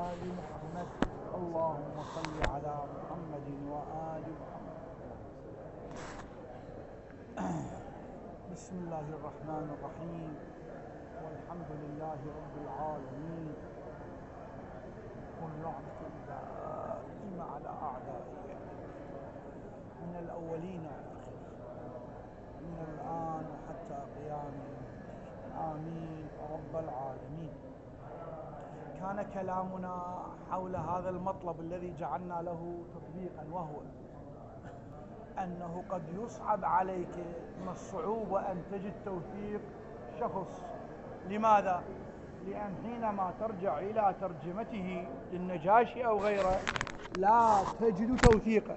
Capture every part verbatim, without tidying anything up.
آل محمد. اللهم صل على محمد وآل محمد. بسم الله الرحمن الرحيم، والحمد لله رب العالمين، واللعنة الدائمة على أعدائه من الأولين والآخرين من الآن وحتى قيام آمين رب العالمين. كان كلامنا حول هذا المطلب الذي جعلنا له تطبيقا، وهو أنه قد يصعب عليك من الصعوبة أن تجد توثيق شخص. لماذا؟ لأن حينما ترجع إلى ترجمته للنجاشي أو غيره لا تجد توثيقا،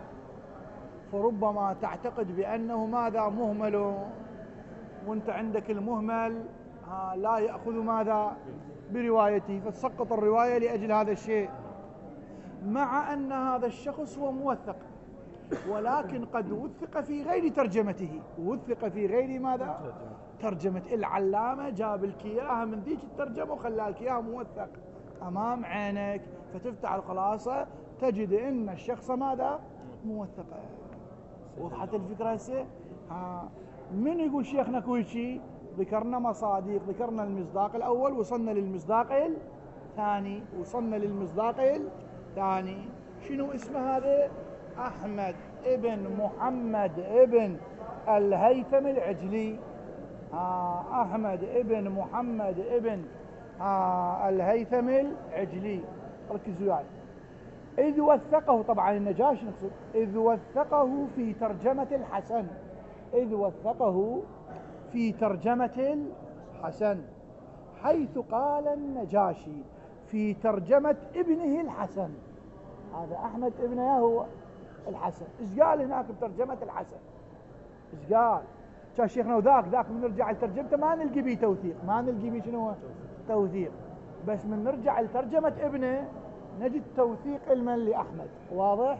فربما تعتقد بأنه ماذا مهمل، وانت عندك المهمل لا يأخذ ماذا بروايته، فتسقط الرواية لأجل هذا الشيء، مع أن هذا الشخص هو موثق، ولكن قد وثق في غير ترجمته، وثق في غير ماذا ترجمة. العلامة جاب لك إياها من ذيك الترجمة وخلى لك إياها موثق أمام عينك، فتفتح الخلاصة تجد أن الشخص ماذا موثقة. وضحت الفكرة هسه؟ ها من يقول شيخنا كويشي؟ ذكرنا مصادق، ذكرنا المصداق الأول، وصلنا للمصداق الثاني، وصلنا للمصداق الثاني. شنو اسمه هذا؟ أحمد ابن محمد ابن الهيثم العجلي. آه أحمد ابن محمد ابن آه الهيثم العجلي. ركزوا يعني. إذ وثقه، طبعا النجاشي نقصد، إذ وثقه في ترجمة الحسن، إذ وثقه في ترجمة الحسن، حيث قال النجاشي في ترجمة ابنه الحسن. هذا أحمد ابنه هو الحسن. إيش قال هناك بترجمة الحسن؟ إيش قال؟ كان شيخنا وذاك ذاك من نرجع لترجمته ما نلقي بيه توثيق، ما نلقي بيه شنو توثيق، بس من نرجع لترجمة ابنه نجد توثيق المن لأحمد. واضح؟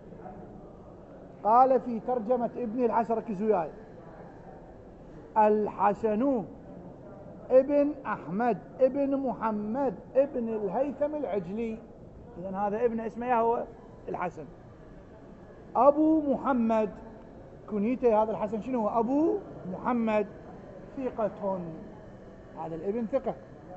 قال في ترجمة ابنه الحسن، ركزوا وياي، الحسن ابن أحمد ابن محمد ابن الهيثم العجلي. إذن هذا ابن اسمه هو الحسن. أبو محمد كنيته هذا الحسن شنو هو؟ أبو محمد، ثقة، هذا الابن ثقة.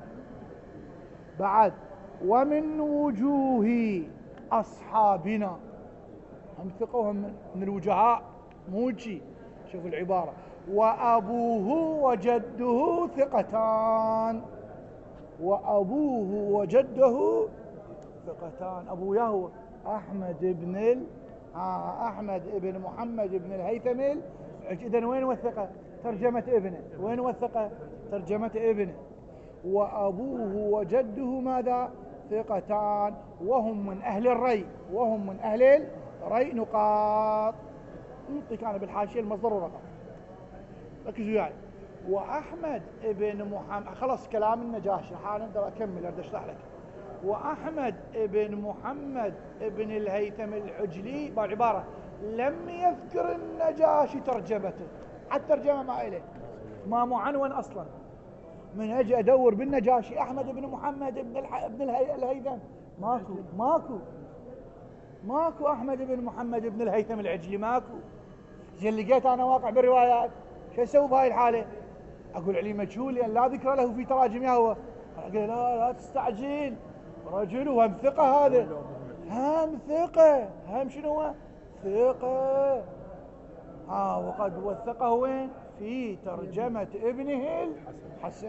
بعد ومن وجوه أصحابنا، هم ثقة وهم من الوجهاء موجي. شوفوا العبارة، وأبوه وجده ثقتان، وأبوه وجده ثقتان. أبوه هو أحمد بن ال... آه أحمد بن محمد بن الهيثم. إذن وين وثقه؟ ترجمة ابنه. وين وثقه؟ ترجمة ابنه. وأبوه وجده ماذا؟ ثقتان، وهم من أهل الري، وهم من أهل الري. نقاط نعطيك أنا بالحاشية المصدر ورقم، ركزوا يعني. وأحمد ابن محمد، خلاص كلام النجاشي حالا ترى أكمل أريد أشرح لك. وأحمد ابن محمد ابن الهيثم العجلي، بعبارة لم يذكر النجاشي ترجمته، حتى ترجمة ما إليه، ما معنون أصلا. من أجي أدور بالنجاشي أحمد ابن محمد ابن الح... ابن الهي... الهيثم، ماكو ماكو ماكو أحمد ابن محمد ابن الهيثم العجلي، ماكو. زين لقيت أنا واقع بالروايات، شو أسوي بهاي الحالة؟ أقول عليه مجهول لأن لا ذكر له في تراجم هو. أقول لا لا تستعجل، رجل وهم ثقة، هذا هم ثقة، هم شنو هو؟ ثقة. ها آه وقد وثقه وين؟ في ترجمة ابنه الحسن.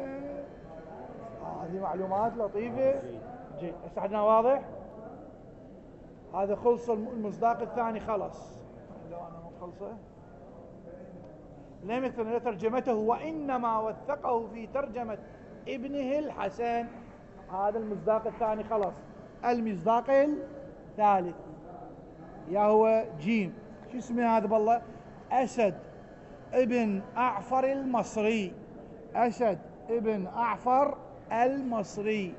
هذه آه معلومات لطيفة. جيد، استعدنا واضح؟ هذا خلص المصداق الثاني، خلص. لو أنا مخلصه لم يكن ترجمته، وإنما وثقه في ترجمة ابنه الحسن. هذا المصداق الثاني خلص. المصداق الثالث يا هو جيم، شو اسمه هذا بالله؟ أسد ابن أعفر المصري، أسد ابن أعفر المصري.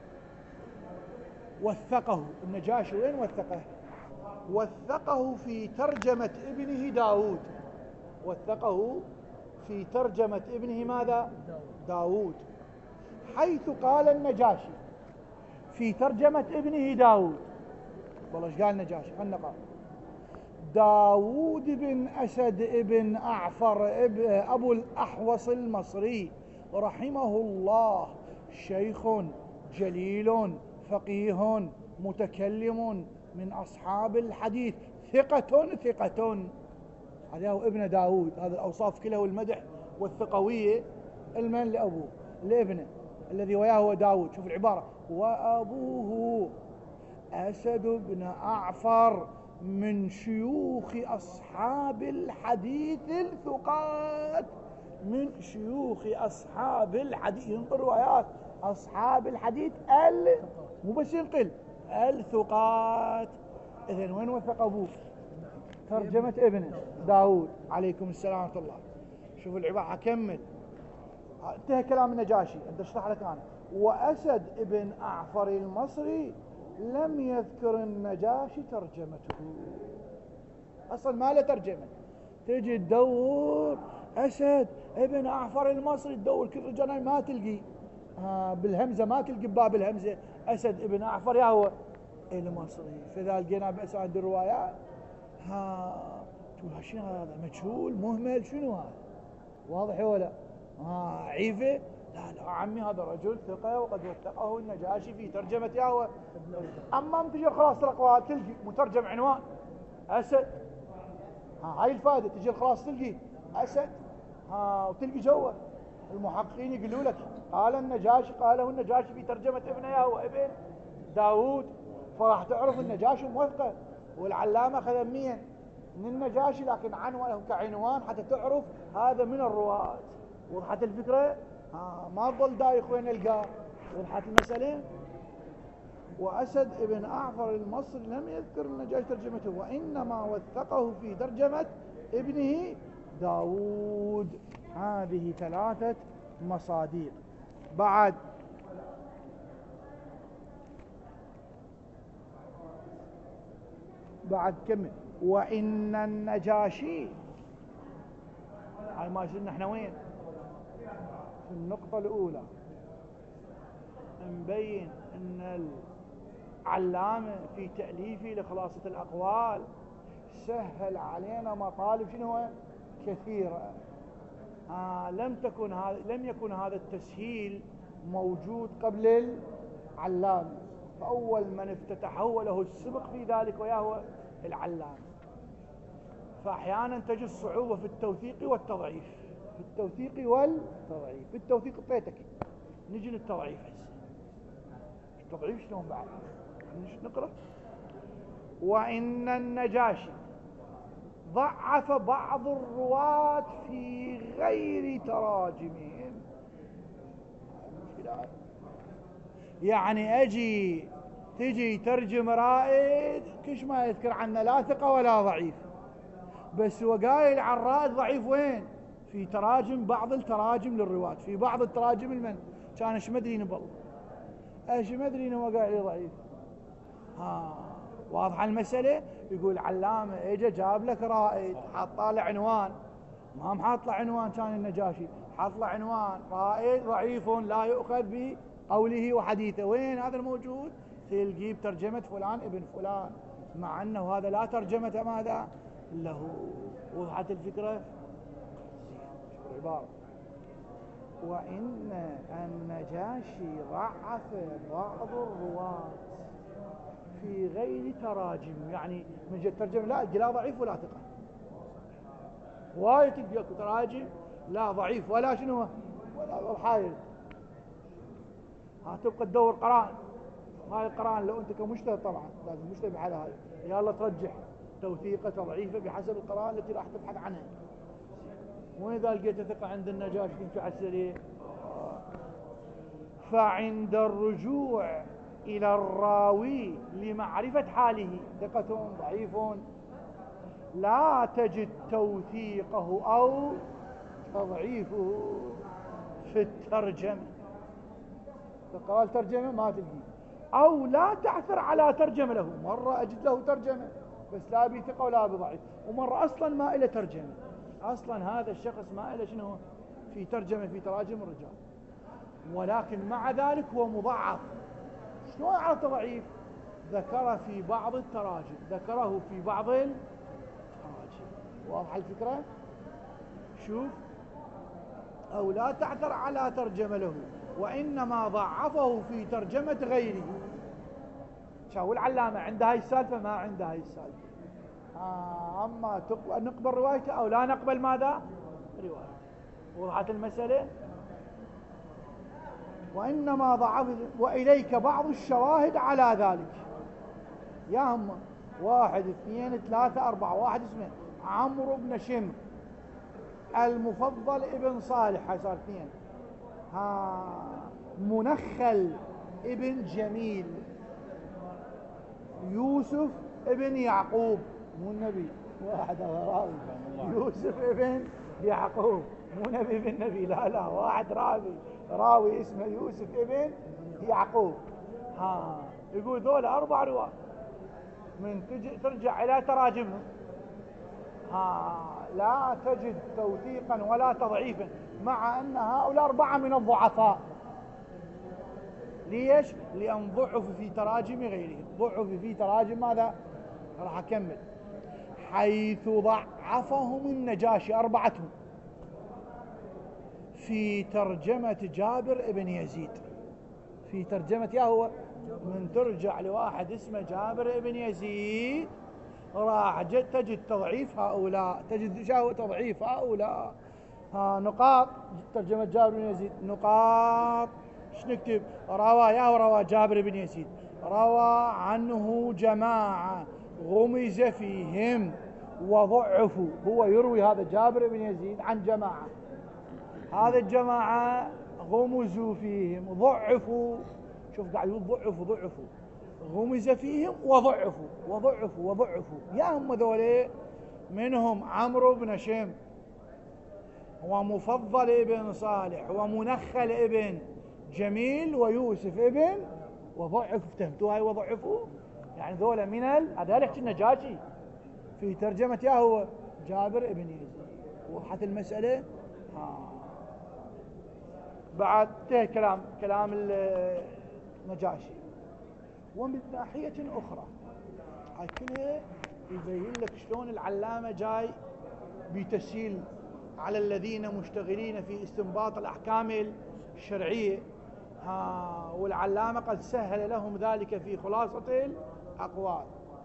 وثقه النجاشي. وين وثقه؟ وثقه في ترجمة ابنه داود، وثقه في ترجمة ابنه ماذا؟ داود، حيث قال النجاشي في ترجمة ابنه داود. والله ايش قال النجاشي؟ خلنا نقرأ. داود بن أسد بن أعفر أبو الأحوص المصري رحمه الله، شيخ جليل فقيه متكلم من أصحاب الحديث، ثقة ثقة. هذا هو ابن داود، هذه الأوصاف كلها والمدح والثقوية المن لأبوه لابنه الذي وياه هو داود. شوف العبارة: وأبوه أسد بن أعفر من شيوخ أصحاب الحديث الثقات. من شيوخ أصحاب الحديث، ينقل روايات أصحاب الحديث ال مو بس ينقل الثقات. إذن وين وثق أبوه؟ ترجمة ابنه داود عليكم السلام ورحمة الله. شوفوا العبارة، أكمل. انتهى كلام النجاشي، أنت اشرح لك أنا. وأسد بن أعفر المصري لم يذكر النجاشي ترجمته، أصلا ما له ترجمة. تجي تدور أسد ابن أعفر المصري، تدور كل رجال ما تلقي آه بالهمزة، ما تلقي باب الهمزة أسد ابن أعفر يا هو المصري. فإذا لقينا بأسانيد الروايات ها تقول شنو هذا؟ مجهول مهمل، شنو هذا؟ واضح ولا ها عيفة؟ لا لا عمي، هذا رجل ثقة وقد وثقه النجاشي في ترجمة ياهو. أما تجي خلاص الأقوال تلقي مترجم عنوان أسد، ها هاي الفائدة. تجي خلاص تلقي أسد ها، وتلقي جوه المحققين يقولوا لك قال النجاشي، قاله النجاشي في ترجمة ابن ياهو ابن داود، فراح تعرف النجاشي موثق. والعلامة خذ مين من النجاشي، لكن عنوانه كعنوان حتى تعرف هذا من الرواة. وضحت الفكرة؟ ها ما تظل دايخ وين القاه. وضحت المسألة؟ وأسد ابن أعفر المصري لم يذكر النجاشي ترجمته، وإنما وثقه في ترجمة ابنه داود. هذه ثلاثة مصادر. بعد بعد كمل. وإن النجاشي، هاي ما يصير احنا وين في النقطة الأولى نبين أن العلامة في تأليفه لخلاصة الأقوال سهل علينا مطالب شنو كثيرة. آه لم تكن هذا لم يكن هذا التسهيل موجود قبل العلامة، فأول من افتتحه وله السبق في ذلك وياه العلامة. فأحيانا تجد الصعوبة في التوثيق والتضعيف، في التوثيق والتضعيف. في التوثيق اعطيتك، نجي للتضعيف هسه. التضعيف شلون بعد؟ نجي نقرأ. وإن النجاشي ضعف بعض الرواة في غير تراجمهم. يعني أجي تجي ترجم رائد كش ما يذكر عنه لا ثقة ولا ضعيف، بس هو قايل عن رائد ضعيف وين؟ في تراجم، بعض التراجم للرواة، في بعض التراجم المن كان ايش مدري نبل ايش مدري هو قايل ضعيف. ها واضحة المسألة؟ يقول علامة اجى جاب لك رائد، حاط له عنوان، ما هم حاط له عنوان كان النجاشي، حاط له عنوان رائد ضعيف لا يؤخذ بقوله وحديثه. وين هذا الموجود؟ تلقيه بترجمة فلان ابن فلان، مع انه هذا لا ترجمة ماذا له. وضحت الفكرة؟ العبارة. وإن النجاشي ضعف بعض الرواة في غير تراجم، يعني من جهة الترجمة لا لا ضعيف ولا ثقة. وايد تلقى تراجم لا ضعيف ولا شنو ولا الحايل. ها تبقى تدور قران، هاي القران لو انت كمجتهد طبعا لازم مجتهد على هاي، يلا ترجح توثيقه تضعيفه بحسب القران التي راح تبحث عنها. وإذا لقيت ثقة عند النجاشي تمشي على السريع. فعند الرجوع إلى الراوي لمعرفة حاله ثقة ضعيف لا تجد توثيقه أو تضعيفه في الترجمة. فقال ترجمة ما تلقي، أو لا تعثر على ترجمة له. مرة أجد له ترجمة بس لا بثقة ولا بضعيف، ومرة أصلا ما إلى ترجمة، أصلا هذا الشخص ما إلى شنو في ترجمة في تراجم الرجال، ولكن مع ذلك هو مضعف. شلون عرفت ضعيف؟ ذكر في بعض التراجم، ذكره في بعض التراجم. واضحة الفكرة؟ شوف، أو لا تعثر على ترجمة له وإنما ضعفه في ترجمة غيره. شاو العلامة عنده هاي السالفة؟ ما عنده هاي السالفة. آه أما نقبل روايته أو لا نقبل ماذا؟ روايته. وضحت المسألة؟ وإنما ضعف. وإليك بعض الشواهد على ذلك. يا هم واحد اثنين ثلاثة أربعة. واحد اسمه عمرو بن شمر، المفضل ابن صالح، هاي صار اثنين. ها منخل ابن جميل، يوسف ابن يعقوب، مو النبي، واحد راوي يوسف ابن يعقوب، مو نبي ابن نبي، لا لا، واحد راوي راوي اسمه يوسف ابن يعقوب. ها يقول ذول أربع رواة من تجي ترجع إلى تراجمهم، ها لا تجد توثيقا ولا تضعيفا، مع أن هؤلاء أربعة من الضعفاء. ليش؟ لأن ضعف في تراجم غيرهم. ضعف في تراجم ماذا؟ راح أكمل. حيث ضعفهم النجاشي أربعتهم في ترجمة جابر ابن يزيد. في ترجمة يا هو من ترجع لواحد اسمه جابر ابن يزيد راح تجد تضعيف هؤلاء، تجد شاو تضعيف هؤلاء. ها نقاط ترجمة جابر بن يزيد، نقاط ايش نكتب؟ روى يا روى جابر بن يزيد، روى عنه جماعة غمز فيهم وضعفوا. هو يروي هذا جابر بن يزيد عن جماعة، هذا الجماعة غمزوا فيهم ضعفوا. شوف قاعد يقول ضعفوا ضعفوا، غمز فيهم وضعفوا وضعفوا وضعفوا. يا هم ذولي منهم عمرو بن شم ومفضل ابن صالح ومنخل ابن جميل ويوسف ابن وضعف. افتهمتوا هاي وضعفوا؟ يعني ذولا من ال هذا يحكي النجاشي في ترجمة يا هو جابر ابن يزيد. وضحت المسألة؟ ها بعد كلام كلام النجاشي. ومن ناحية أخرى هاي كلها يبين لك شلون العلامة جاي بتسهيل على الذين مشتغلين في استنباط الأحكام الشرعية. ها والعلامة قد سهل لهم ذلك في خلاصة الأقوال.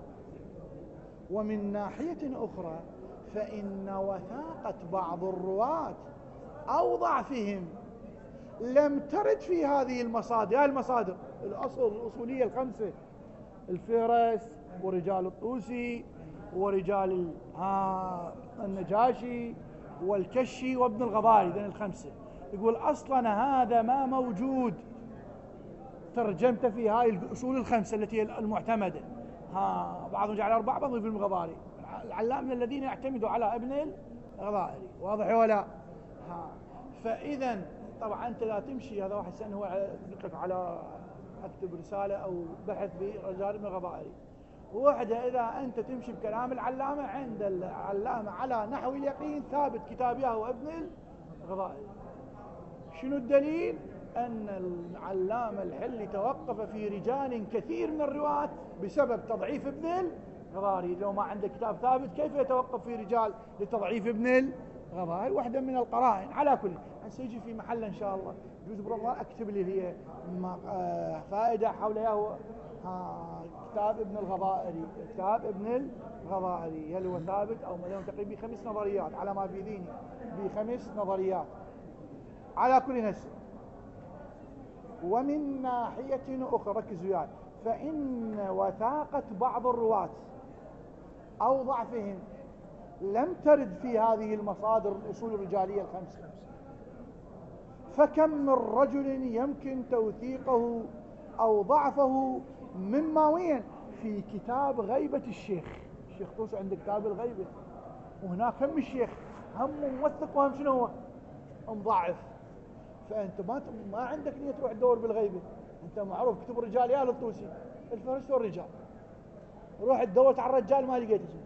ومن ناحية أخرى فإن وثاقة بعض الرواة أو ضعفهم لم ترد في هذه المصادر. هذه المصادر الأصل الأصولية الخمسة، الفهرس ورجال الطوسي ورجال النجاشي والكشي وابن الغضاري، ذين الخمسة. يقول أصلا هذا ما موجود ترجمته في هاي الأصول الخمسة التي هي المعتمدة. ها بعضهم جعل أربعة، بعضهم ابن الغضاري. العلام من الذين يعتمدوا على ابن الغضاري. واضح ولا؟ ها فإذا طبعا أنت لا تمشي. هذا واحد سأنه هو لك على أكتب رسالة أو بحث برجال ابن الغضاري. وحدة إذا أنت تمشي بكلام العلامة، عند العلامة على نحو اليقين ثابت كتاب ياهو ابن الغضاري. شنو الدليل؟ أن العلامة الحلي توقف في رجال كثير من الرواة بسبب تضعيف ابن الغضاري. لو ما عنده كتاب ثابت كيف يتوقف في رجال لتضعيف ابن الغضاري؟ واحدة من القرائن. على كل هسه يجي في محل إن شاء الله يجوز برمضان أكتب لي هي فائدة حول ياهو كتاب ابن الغضائري. كتاب ابن الغضائري هل هو ثابت أو مثلا تقريبا بخمس نظريات على ما في ذهني، بخمس نظريات على كل نفس. ومن ناحية أخرى ركزوا وياي، فإن وثاقة بعض الرواة أو ضعفهم لم ترد في هذه المصادر الأصول الرجالية الخمسة. فكم من رجل يمكن توثيقه أو ضعفه مما وين في كتاب غيبة الشيخ. الشيخ طوسي عنده كتاب الغيبة، وهناك هم الشيخ هم موثق وهم شنو هو مضعف. فأنت ما ما عندك نية تروح تدور بالغيبة. أنت معروف كتب الرجال يا للطوسي الفهرس والرجال، روح تدور على الرجال ما لقيت اسمه،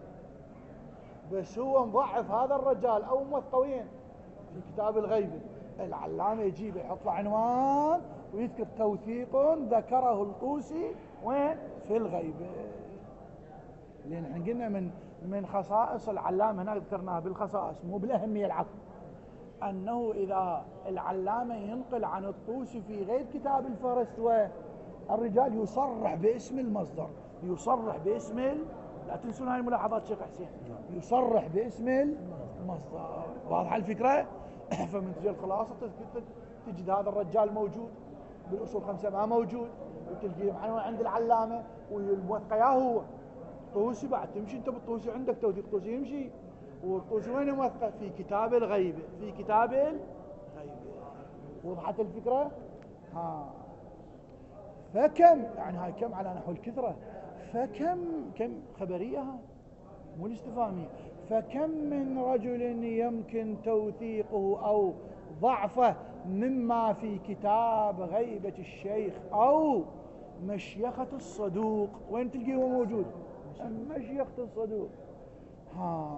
بس هو مضعف هذا الرجال أو موثق وين في كتاب الغيبة. العلامة يجيبه يحط له عنوان ويذكر توثيق ذكره الطوسي وين؟ في الغيبة. لأن احنا قلنا من من خصائص العلامة هنا ذكرناها بالخصائص مو بالأهمية العفو، أنه إذا العلامة ينقل عن الطوسي في غير كتاب الفهرست والرجال يصرح باسم المصدر، يصرح باسم ال... لا تنسون هاي الملاحظات شيخ حسين، يصرح باسم المصدر. واضحة الفكرة؟ فمن تجي الخلاصة تجد هذا الرجال موجود بالأصول خمسة ما موجود، وتلقيه عند العلامة والموثقة يا هو طوسي. بعد تمشي انت بالطوسي عندك توثيق طوسي يمشي، والطوسي وين موثقة؟ في كتاب الغيبة، في كتاب الغيبة. وضحت الفكرة؟ ها فكم يعني هاي كم على نحو الكثرة، فكم كم خبرية هاي مو الاستفهامية، فكم من رجل يمكن توثيقه أو ضعفه مما في كتاب غيبة الشيخ أو مشيخة الصدوق. وين تلقيه هو موجود؟ مشيخة الصدوق. ها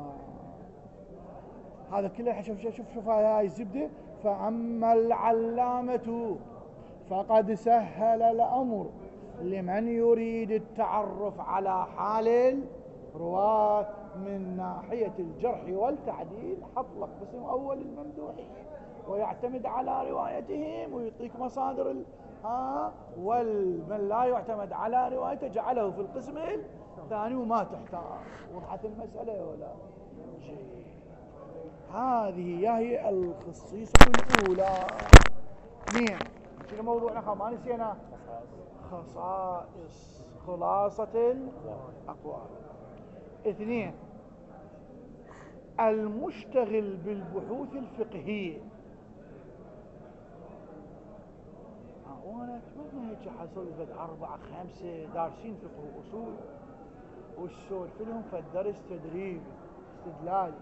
هذا كله. شوف شوف شوف هاي الزبدة. فأما العلامة فقد سهل الأمر لمن يريد التعرف على حال الرواة من ناحية الجرح والتعديل. حط لك قسم أول الممدوحين ويعتمد على روايتهم ويعطيك مصادر ال... ها والمن لا يعتمد على روايته جعله في القسم الثاني وما تحتاج. وضحت المسألة ولا؟ جيد. هذه هي الخصيصة الأولى. اثنين شنو موضوعنا؟ ما نسينا خصائص خلاصة الأقوال. اثنين المشتغل بالبحوث الفقهية. وانا اتمنى هيك حصل اذا اربعة خمسة دارسين فقه واصول والسولف لهم فالدرس تدريبي استدلالي،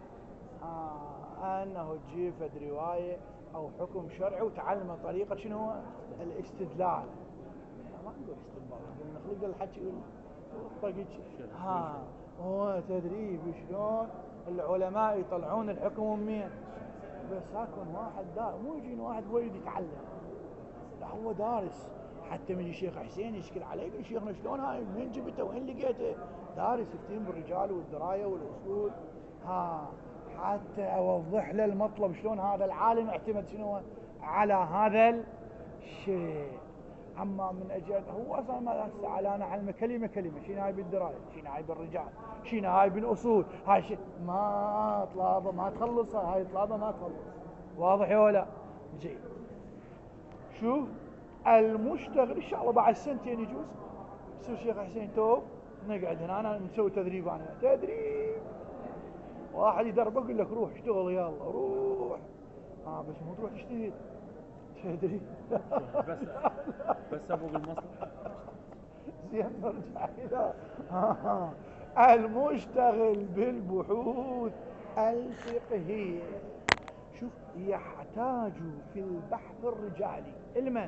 آه انه تجيب فد روايه او حكم شرعي وتعلم طريقه شنو هو الاستدلال. ما نقول استنباط، نخلق الحكي طريقه ها هو تدريبي شلون العلماء يطلعون الحكم من. بس هاكون واحد دار مو يجين واحد يريد يتعلم، لا هو دارس. حتى من الشيخ حسين يشكل عليه يقول شيخنا شلون هاي من جبته وين لقيته؟ دارس يفتين بالرجال والدرايه والاصول. ها حتى اوضح له المطلب شلون هذا العالم اعتمد شنو على هذا الشيء. اما من اجل هو اصلا ما على انا علمه كلمه كلمه شنو هاي بالدرايه، شنو هاي بالرجال، شنو هاي بالاصول، هاي شيء ما طلابه ما تخلصها، هاي طلابه ما تخلص. واضح ولا؟ جيد. شوف المشتغل ان شاء الله بعد سنتين يجوز يصير شيخ حسين توب نقعد هنا انا نسوي تدريب. انا تدريب واحد يدربك يقول لك روح اشتغل يلا روح. اه بس مو تروح تجتهد تدريب بس بس ابو المصلحه زين نرجع الى آه. المشتغل بالبحوث الفقهيه. شوف يحتاج في البحث الرجالي المن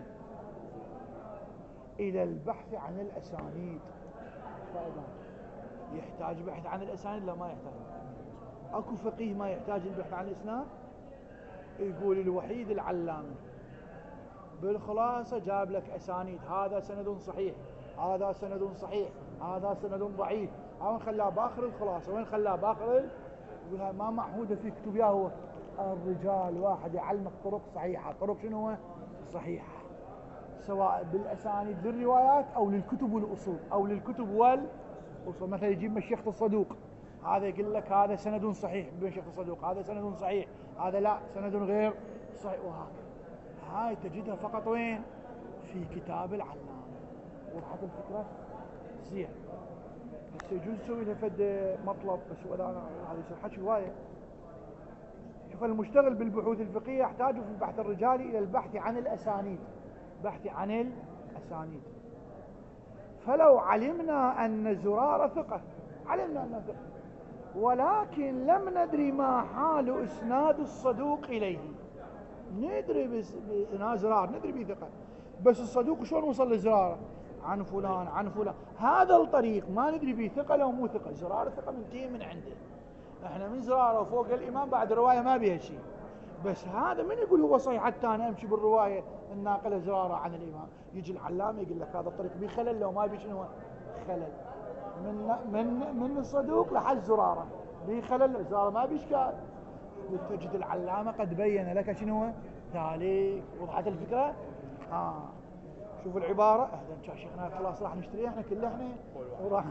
إلى البحث عن الأسانيد. يحتاج بحث عن الأسانيد لا ما يحتاج؟ أكو فقيه ما يحتاج البحث عن الإسناد؟ يقول الوحيد العلامي بالخلاصة جاب لك أسانيد، هذا سند صحيح، هذا سند صحيح، هذا سند ضعيف. وين خلاه باخر الخلاصة؟ وين خلاه باخر ال... يقولها ما معهودة في كتب يا هو الرجال واحد يعلمك طرق صحيحة. طرق شنو هو؟ صحيحة، سواء بالأسانيد للروايات أو للكتب والأصول أو للكتب والأصول. مثلا يجيب مشيخة الصدوق، هذا يقول لك هذا سند صحيح بمشيخة الصدوق، هذا سند صحيح، هذا لا سند غير صحيح. وهكذا هاي تجدها فقط وين؟ في كتاب العلامة. وضحت الفكرة؟ زين. بس يجوز نسوي لها فد مطلب بس ولا هذا يصير حكي هواية. شوف المشتغل بالبحوث الفقهية يحتاج في البحث الرجالي إلى البحث عن الأسانيد، بحث عن الأسانيد. فلو علمنا أن زرارة ثقة، علمنا أنه ثقة، ولكن لم ندري ما حال إسناد الصدوق إليه. ندري بإسناد زرار ندري بثقة، بس الصدوق شلون وصل لزرارة؟ عن فلان عن فلان. هذا الطريق ما ندري به ثقة لو مو ثقة. زرارة ثقة منتهي من عنده، احنا من زرارة وفوق الإمام بعد رواية ما بيها شيء، بس هذا من يقول هو صحيح؟ حتى انا امشي بالروايه الناقله زراره عن الامام، يجي العلامه يقول لك هذا الطريق به خلل، لو ما بي شنو خلل، من من من الصدوق لحد زراره به خلل، زراره ما بي اشكال. تجد العلامه قد بين لك شنو ذلك. وضحت الفكره؟ ها شوف العباره. اهلا يا شيخنا، خلاص راح نشتري احنا كله احنا وراح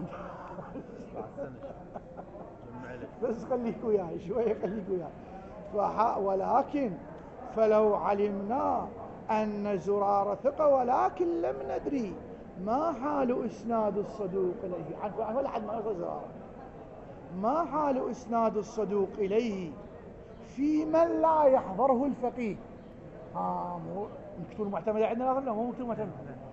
بس خليك وياي شويه، خليك وياي. ولكن فلو علمنا أن زرار ثقة ولكن لم ندري ما حال إسناد الصدوق إليه، عن ولا حد ما يوصل زرارة، ما حال إسناد الصدوق إليه في من لا يحضره الفقيه. ها مو مكتوب معتمد عندنا، لا مو مكتوب معتمد.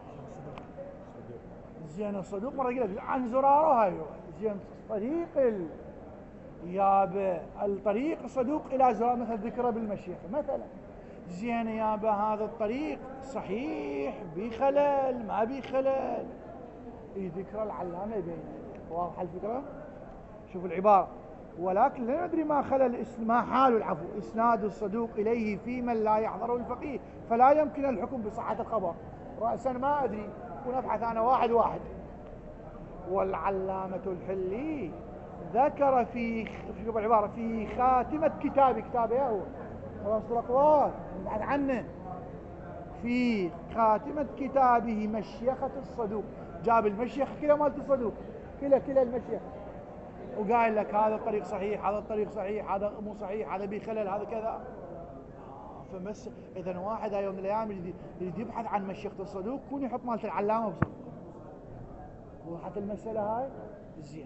زين الصدوق مرة يقول لك عن زراره هاي، زين طريق ال... يابا الطريق الصدوق إلى زرار مثل ذكره بالمشيخة مثلا. زين يابا هذا الطريق صحيح بخلل ما بخلل، ذكر العلامة بينه. واضح الفكرة؟ شوف العبارة. ولكن لا ندري ما خلل ما حال العفو إسناد الصدوق إليه في من لا يحضره الفقيه، فلا يمكن الحكم بصحة الخبر. رأسا ما أدري، ونبحث أنا واحد واحد. والعلامة الحلي ذكر في شوف العبارة في خاتمة كتاب كتابه هو خلاص الأقوال نبحث عنه، في خاتمة كتابه مشيخة الصدوق، جاب المشيخة كلا مالت الصدوق، كلا كلا المشيخة، وقال لك هذا الطريق صحيح، هذا الطريق صحيح، هذا مو صحيح، هذا بخلل، هذا كذا. فمس إذا واحد يوم من الأيام يريد يبحث عن مشيخة الصدوق يكون يحط مالت العلامة بصدق. وضحت المسألة هاي؟ زين.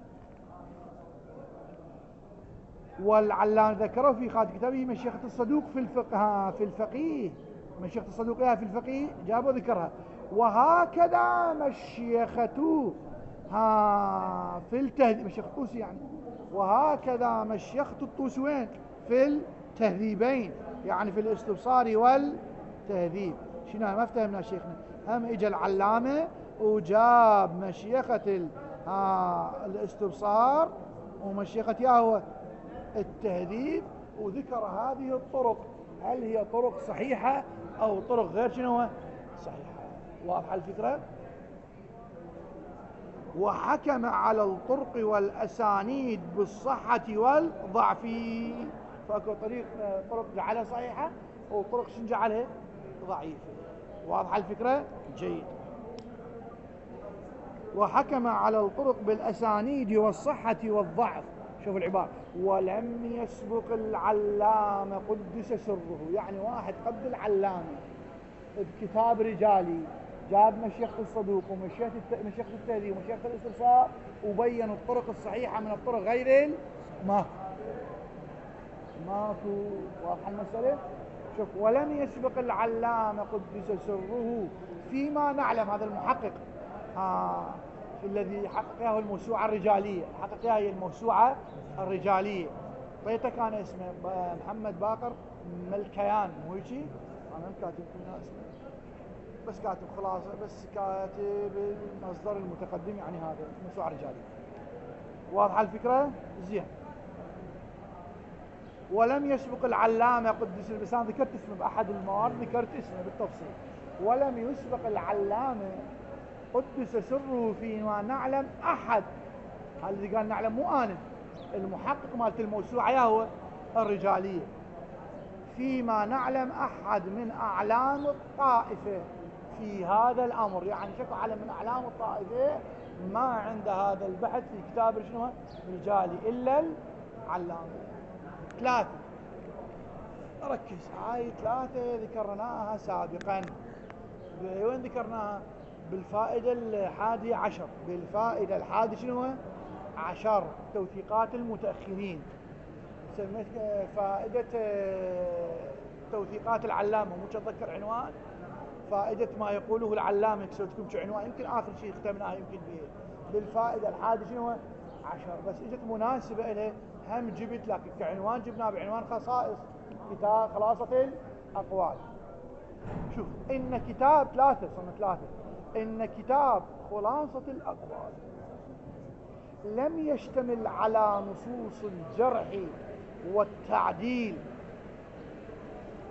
والعلامة ذكره في خاتمة كتابه مشيخة الصدوق في الفقه في الفقيه، مشيخة الصدوق في الفقيه جابوا ذكرها. وهكذا مشيخته ها في التهذيب، مشيخة الطوسي يعني، وهكذا مشيخة الطوسي وين؟ في التهذيبين، يعني في الاستبصار والتهذيب. شنو ما افتهمنا شيخنا؟ هم اجى العلامة وجاب مشيخة الاستبصار ومشيخة ياهو التهذيب، وذكر هذه الطرق، هل هي طرق صحيحة أو طرق غير شنو صحيحة. واضحة الفكرة؟ وحكم على الطرق والأسانيد بالصحة والضعف، فأكو طريق طرق جعلها صحيحة وطرق شن جعلها ضعيفة. واضحة الفكرة؟ جيد. وحكم على الطرق بالأسانيد والصحة والضعف. شوف العبارة. ولم يسبق العلامة قدس سره، يعني واحد قبل العلامة بكتاب رجالي جاب مشيخة الصدوق ومشيخة التهذيب ومشيخة الاستبصار وبين الطرق الصحيحة من الطرق غير ماكو ماكو. واضحة المسألة؟ شوف. ولم يسبق العلامة قدس سره فيما نعلم، هذا المحقق ها الذي حققها الموسوعة الرجالية، حققها هي الموسوعة الرجالية. طيته كان اسمه محمد باقر ملكيان، مو هيجي؟ أنا كاتب هنا اسمه بس كاتب خلاصة، بس كاتب المصدر المتقدم يعني هذا الموسوعة الرجالية. واضحة الفكرة؟ زين. ولم يسبق العلامة قدس البسان، ذكرت اسمه بأحد الموارد، ذكرت اسمه بالتفصيل. ولم يسبق العلامة قدس سره فيما نعلم أحد، هذا اللي قال نعلم مو أنا، المحقق مالت الموسوعة يا هو الرجالية، فيما نعلم أحد من أعلام الطائفة في هذا الأمر، يعني شكو علم من أعلام الطائفة ما عند هذا البحث في كتاب شنو رجالي إلا العلامة. ثلاثة، ركز، هاي ثلاثة ذكرناها سابقا. وين ذكرناها؟ بالفائدة الحادية عشر، بالفائدة الحادية شنو عشر، توثيقات المتأخرين. سميت فائدة توثيقات العلامة، مو تتذكر عنوان فائدة ما يقوله العلامة، كسرتكم شو عنوان، يمكن آخر شيء ختمناه يمكن به بالفائدة الحادية شنو عشر، بس اجت مناسبة إليه هم جبت لك كعنوان، جبناه بعنوان خصائص كتاب خلاصة الأقوال. شوف، إن كتاب ثلاثة صنة ثلاثة إن كتاب خلاصة الأقوال لم يشتمل على نصوص الجرح والتعديل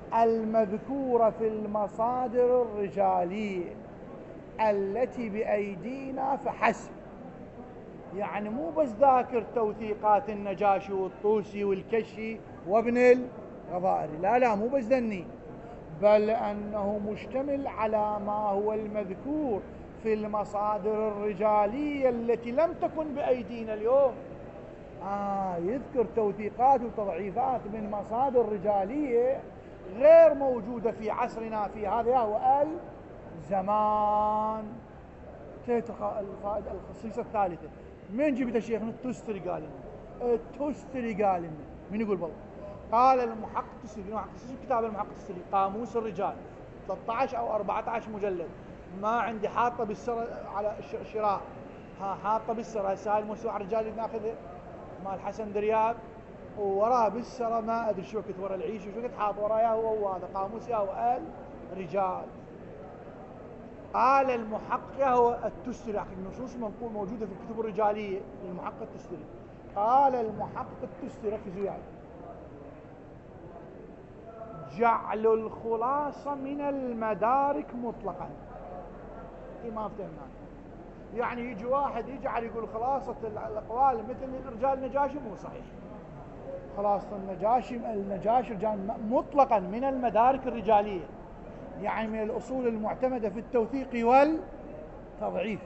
المذكورة في المصادر الرجالية التي بأيدينا فحسب. يعني مو بس ذاكر توثيقات النجاشي والطوسي والكشي وابن الغضائري، لا لا مو بس ذني، بل أنه مشتمل على ما هو المذكور في المصادر الرجالية التي لم تكن بأيدينا اليوم. آه يذكر توثيقات وتضعيفات من مصادر رجالية غير موجودة في عصرنا في هذا هو الزمان. الفائدة الخصيصة الثالثة من جبت شيخنا؟ التستري قال لنا، التستري قال لنا. من يقول بالله؟ قال المحقق التستري، المحقق التستري كتاب المحقق التستري قاموس الرجال ثلاثة عشر أو أربعة عشر مجلد، ما عندي حاطة بالسر على الشراء، ها حاطة بالسر. هسه الموسوعة الرجال اللي ناخذها مال حسن درياب، ووراه بالسر ما ادري شو وقت ورا العيش وشو وقت حاط ورايا هو هذا قاموس يا هو الرجال. قال المحقق هو التستري، النصوص منقول موجودة في الكتب الرجالية للمحقق التستري. قال المحقق التستري، ركزوا وياي، جعل الخلاصة من المدارك مطلقا. اي ما فهمنا، يعني يجي واحد يجعل يقول خلاصة الأقوال مثل الرجال النجاشي، مو صحيح. خلاصة النجاشي النجاشي رجال مطلقا من المدارك الرجالية، يعني من الأصول المعتمدة في التوثيق والتضعيف.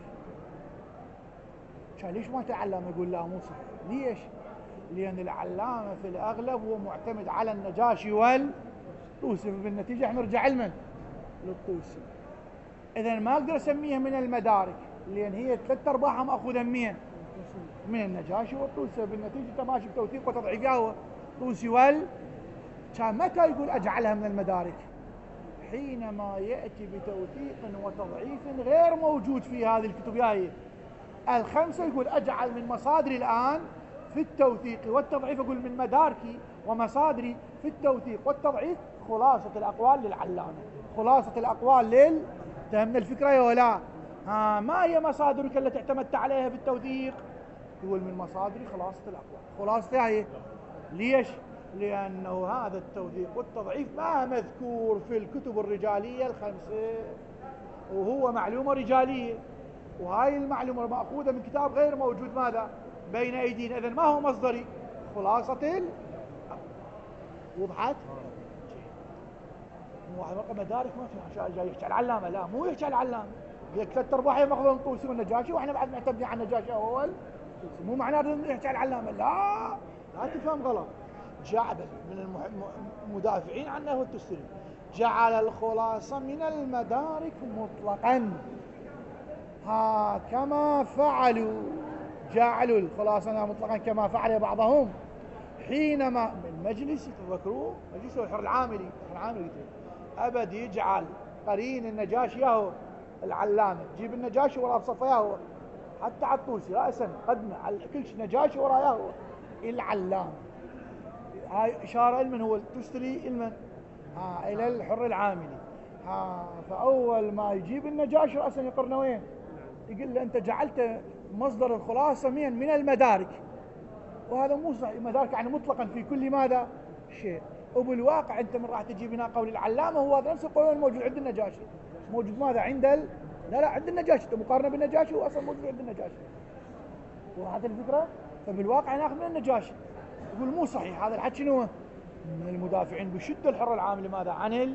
كان ليش ما العلامة يقول لا مو صحيح؟ ليش؟ لأن العلامة في الأغلب هو معتمد على النجاشي والطوسي، بالنتيجة احنا نرجع لمن؟ للطوسي. إذا ما أقدر أسميها من المدارك، لأن هي ثلاث أرباعها مأخوذة من من النجاشي والطوسي، بالنتيجة ماشي بتوثيق وتضعيف هو طوسي وال. كان متى يقول أجعلها من المدارك؟ حينما يأتي بتوثيق وتضعيف غير موجود في هذه الكتب هاي الخمسة، يقول أجعل من مصادري الآن في التوثيق والتضعيف، أقول من مداركي ومصادري في التوثيق والتضعيف خلاصة الأقوال للعلامة، خلاصة الأقوال لل. فهمنا الفكرة يا ولا؟ ها ما هي مصادرك التي اعتمدت عليها في التوثيق؟ يقول من مصادري خلاصة الأقوال. خلاصة هي ليش؟ لأنه هذا التوثيق والتضعيف ما مذكور في الكتب الرجالية الخمسة، وهو معلومة رجالية، وهاي المعلومة مأخوذة من كتاب غير موجود ماذا؟ بين أيدينا. إذن ما هو مصدري؟ خلاصة ال. وضحت؟ مو واحد رقم مدارك ما في جاي يحكي على العلامة، لا مو يحكي على العلامة، يقول ثلاث أرباع مأخوذة من طوسي والنجاشي، وإحنا بعد معتمدين على النجاشي أول، مو معناه يحكي على العلامة، لا لا تفهم غلط. جعل من المدافعين عنه هو التستري، جعل الخلاصة من المدارك مطلقا، ها كما فعلوا، جعلوا الخلاصة مطلقا كما فعل بعضهم حينما من مجلس، تذكروه مجلس الحر العاملي، العاملي أبد يجعل قرين النجاشي ياهو العلامة، جيب النجاشي وراه بصفه ياهو، حتى على الطوسي رأسا قدمه على كل شيء نجاشي وراه ياهو العلامة. هاي إشارة لمن هو التستري المن؟ ها إلى الحر العاملي. ها فأول ما يجيب النجاشي رأسا يقرنه وين؟ يقول له أنت جعلت مصدر الخلاصة من من المدارك، وهذا مو صحيح. مدارك يعني مطلقا في كل ماذا؟ شيء. وبالواقع أنت من راح تجيب هنا قول العلامة هو هذا نفس القول الموجود عند النجاشي، موجود ماذا؟ عند ال... لا لا عند النجاشي، أنت مقارنة بالنجاشي هو أصلا موجود عند النجاشي. وهذا الفكرة، فبالواقع ناخذ من النجاشي. يقول مو صحيح هذا الحكي. شنو؟ من المدافعين بشدة الحر العام لماذا؟ عن ال...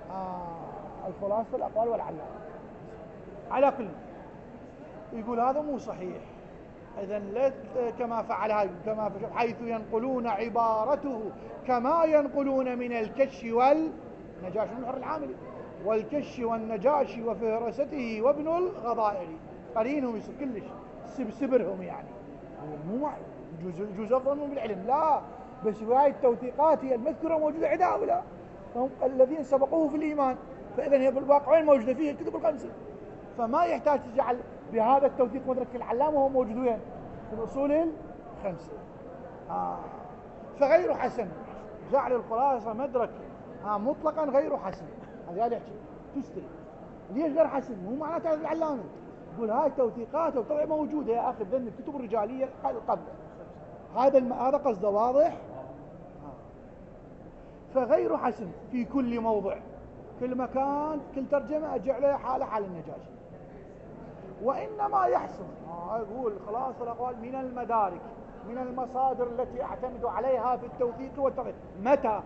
آه الخلاصة الأقوال والعلامة. على كل يقول هذا مو صحيح. إذن لا كما فعل هاي كما حيث ينقلون عبارته كما ينقلون من الكش والنجاشي من الحر العاملي والكش والنجاشي وفهرسته وابن الغضائري قرينهم يصير كلش سبرهم، يعني مو جزء جزء أفضل بالعلم، لا بس هاي التوثيقات هي المذكورة موجودة عندها ولا هم الذين سبقوه في الإيمان، فإذا هي بالواقع وين موجودة فيه الكتب الخمسة، فما يحتاج تجعل بهذا التوثيق مدرك العلامة وهو موجود وين؟ في الأصول الخمسة. آه. فغير حسن، جعل الخلاصة مدرك آه مطلقا غير حسن. هذا اللي يحكي تستري ليش غير حسن؟ مو معناته العلامة يقول هاي توثيقات وطبعا موجودة يا أخي ذن الكتب الرجالية قبل هذا الم... هذا قصده واضح. آه. فغير حسن في كل موضع، كل مكان كل ترجمة أجعلها حالة حال النجاشي. وإنما يحسن أقول خلاص الأقوال من المدارك، من المصادر التي أعتمد عليها في التوثيق والتقرير. متى؟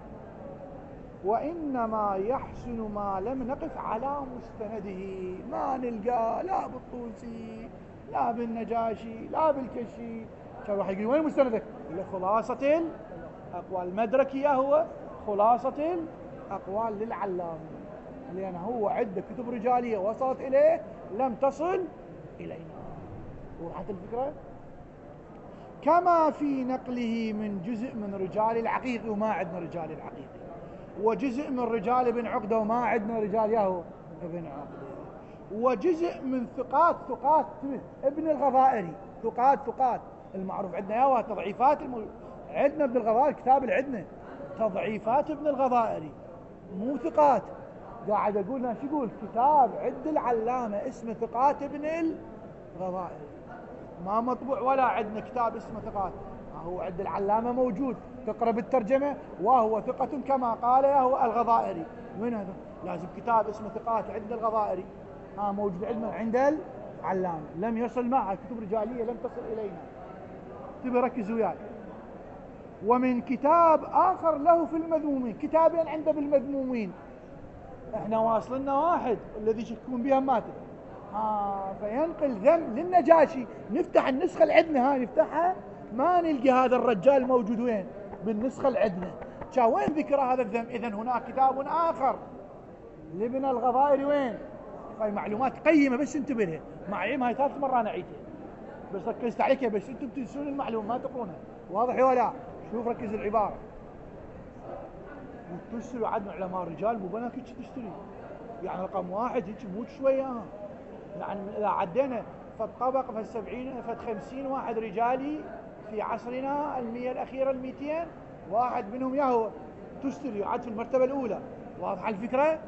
وإنما يحسن ما لم نقف على مستنده، ما نلقى لا بالطوسي لا بالنجاشي لا بالكشي. كان واحد يقول وين مستندك؟ يقول خلاصة الأقوال المدركي هو خلاصة الأقوال للعلامة، لأن هو عدة كتب رجالية وصلت إليه لم تصل إلينا. وضحت الفكرة؟ كما في نقله من جزء من رجال العقيق، وما عندنا رجال العقيق، وجزء من رجال ابن عقدة وما عندنا رجال ياهو ابن عقدة، وجزء من ثقات ثقات ابن الغضائري، ثقات ثقات المعروف عندنا ياهو تضعيفات الم... عندنا ابن الغضائري كتاب العدنا تضعيفات ابن الغضائري مو ثقات. قاعد اقول لنا شو يقول كتاب عد العلامة اسمه ثقات ابن الغضائري، ما مطبوع ولا عندنا كتاب اسمه ثقات. هو عد العلامة موجود تقرأ بالترجمة وهو ثقة كما قال ياهو الغضائري. من هذا؟ لازم كتاب اسمه ثقات عند الغضائري ها موجود عندنا عند العلامة، لم يصل معها كتب رجالية لم تصل إلينا. تبي ركز وياي. ومن كتاب آخر له في المذمومين، كتابين عنده بالمذمومين، احنا واصلنا واحد الذي يشكون بها ماتت ها فينقل ذم للنجاشي. نفتح النسخة العدنا هاي نفتحها ما نلقى هذا الرجال موجود وين بالنسخة العدنا. جا وين ذكر هذا الذم؟ إذن هناك كتاب آخر لابن الغضائري وين؟ هاي معلومات قيمة بس انتبه لها، معلومة هاي ثالث مرة أنا أعيدها بس ركزت عليك بس انتم تنسون المعلومة ما تقرونها. واضح ولا؟ شوف ركز العبارة. وتشتري عدنا علماء الرجال مو بناك هيك تشتري، يعني رقم واحد هيك مو شوية ها. يعني إذا عدينا فالطبق فالسبعين فالخمسين واحد رجالي في عصرنا المية الأخيرة الميتين واحد منهم ياهو تشتري عاد في المرتبة الأولى. واضح الفكرة؟ آه.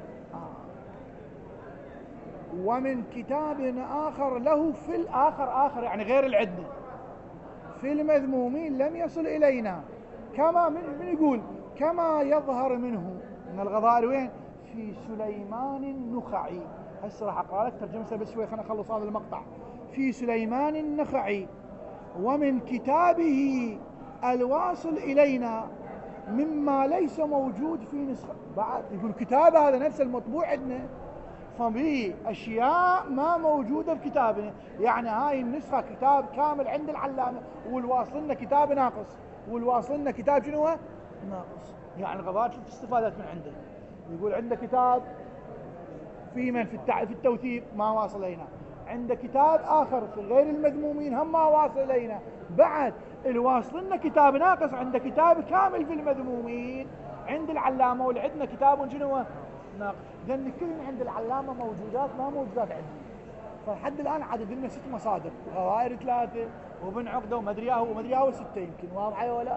ومن كتاب آخر له في الآخر آخر يعني غير العدة في المذمومين لم يصل إلينا، كما من, من يقول كما يظهر منه من الغضائر وين؟ في سليمان النخعي. هسه راح أقرأ لك ترجمة بس شوي خلينا نخلص هذا المقطع. في سليمان النخعي ومن كتابه الواصل إلينا مما ليس موجود في نسخة. بعد يقول كتاب هذا نفس المطبوع عندنا فبه أشياء ما موجودة في كتابنا، يعني هاي النسخة كتاب كامل عند العلامة والواصلنا كتاب ناقص، والواصلنا كتاب شنو هو؟ ناقص. يعني الغضائر شوف استفادت من عنده. يقول عنده كتاب في من في, التع... في التوثيق ما واصل إلينا، عنده كتاب آخر في غير المذمومين هم ما واصل إلينا، بعد الواصلنا كتاب ناقص عنده كتاب كامل في المذمومين عند العلامة والعندنا كتاب شنو هو؟ ناقص. لأن كل من عند العلامة موجودات ما موجودات عندنا. فلحد الآن عدد لنا ست مصادر، غوائر ثلاثة وابن عقدة وما ادري هو وما ادري هو ستة يمكن. واضحة ولا؟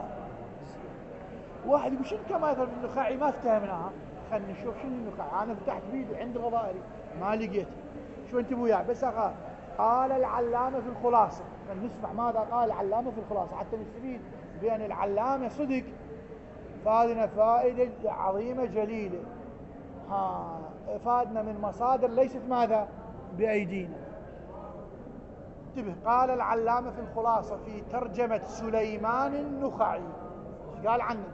واحد يقول شنو كما يظهر النخاعي ما افتهمناها. خلينا نشوف شنو النخاعي. أنا فتحت بيدي عند الغضائري ما لقيت. شو انتبهوا وياي بس أقال قال العلامة في الخلاصة، نسمع ماذا قال العلامة في الخلاصة حتى نستفيد بأن العلامة صدق. فادنا فائدة عظيمة جليلة. ها فادنا من مصادر ليست ماذا بأيدينا. انتبه قال العلامة في الخلاصة في ترجمة سليمان النخعي ايش قال عنه؟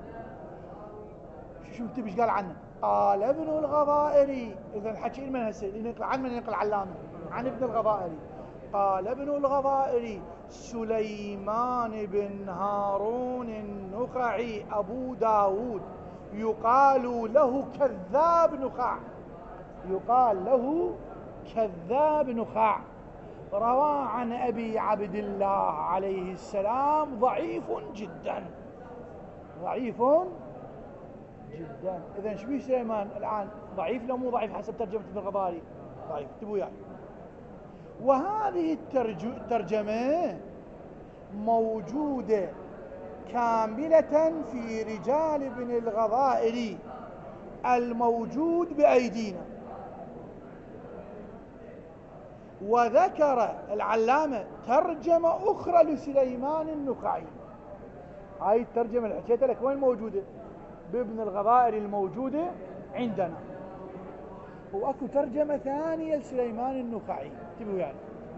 شو انتبه ايش قال عنه؟ قال ابن الغضائري. اذا الحكي من هسه ينقل عن من ينقل العلامة؟ عن ابن الغضائري. قال ابن الغضائري سليمان بن هارون النخعي أبو داود يقال له كذاب نخاع، يقال له كذاب نخاع، روى عن أبي عبد الله عليه السلام ضعيف جدا، ضعيف جدا. إذن شبيه سليمان الآن ضعيف لو مو ضعيف حسب ترجمة ابن الغضائري؟ ضعيف. اكتبوا يعني. وهذه الترجمة موجودة كاملة في رجال ابن الغضائري الموجود بأيدينا. وذكر العلامة ترجمة أخرى لسليمان النخعي. هاي الترجمة اللي حكيت لك وين موجودة؟ بابن الغضائر الموجودة عندنا. وأكو ترجمة ثانية لسليمان النخعي، انتبهوا يعني.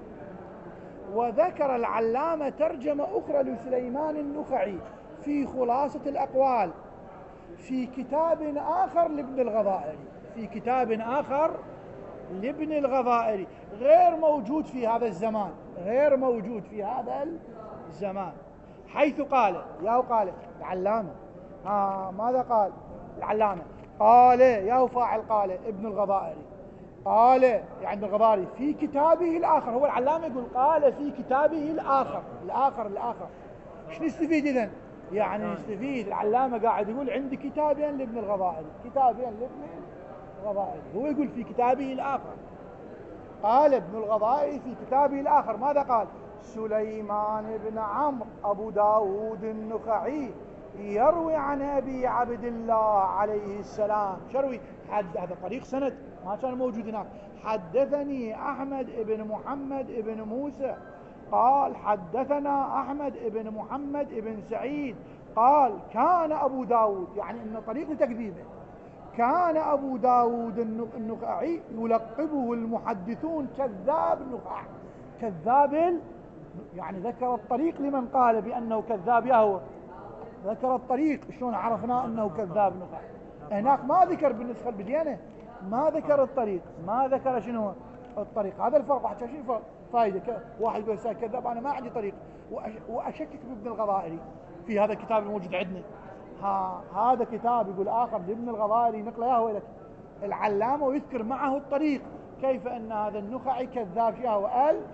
وذكر العلامة ترجمة أخرى لسليمان النخعي في خلاصة الأقوال في كتاب آخر لابن الغضائري، في كتاب آخر لابن الغضائري غير موجود في هذا الزمان، غير موجود في هذا الزمان، حيث قال ياهو قال العلامة ها ماذا قال العلامة؟ قال ياهو فاعل قال ابن الغضائري، قال يعني ابن الغضائري في كتابه الآخر. هو العلامة يقول قال في كتابه الآخر، الآخر الآخر شو نستفيد إذن؟ يعني نستفيد العلامة قاعد يقول عندي كتابين لابن الغضائري، كتابين لابن الغضائري، هو يقول في كتابه الآخر. قال ابن الغضائري في كتابه الآخر ماذا قال؟ سليمان بن عمرو أبو داود النخعي يروي عن أبي عبد الله عليه السلام، شروي حد هذا طريق سند ما كان موجود هناك. حدثني أحمد بن محمد بن موسى قال حدثنا أحمد بن محمد بن سعيد قال كان أبو داود، يعني إنه طريق لتكذيبه، كان أبو داود النخعي يلقبه المحدثون كذاب النخاع، كذاب، يعني ذكر الطريق لمن قال بأنه كذاب يهوى، ذكر الطريق شلون عرفنا أنه كذاب نخاع. هناك ما ذكر بالنسخة البديانة، ما ذكر الطريق، ما ذكر شنو الطريق. هذا الفرق. واحد شنو الفرق فائدة؟ واحد يقول كذاب أنا ما عندي طريق، وأشكك بابن الغضائري في هذا الكتاب الموجود عندنا. ها هذا كتاب يقول آخر لابن الغضائري نقله ياهو لك العلامة ويذكر معه الطريق، كيف أن هذا النخعي كذاب ياهو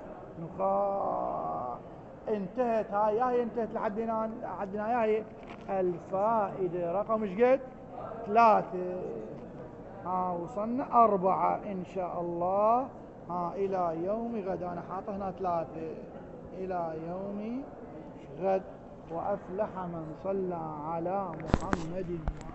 النخاع. انتهت هاي هاي انتهت لحدنا لحدنا هاي الفائدة رقم ايش قد؟ ثلاثة. ها وصلنا أربعة إن شاء الله. ها إلى يوم غد، أنا حاطه هنا ثلاثة، إلى يوم غد. وأفلح من صلى على محمد.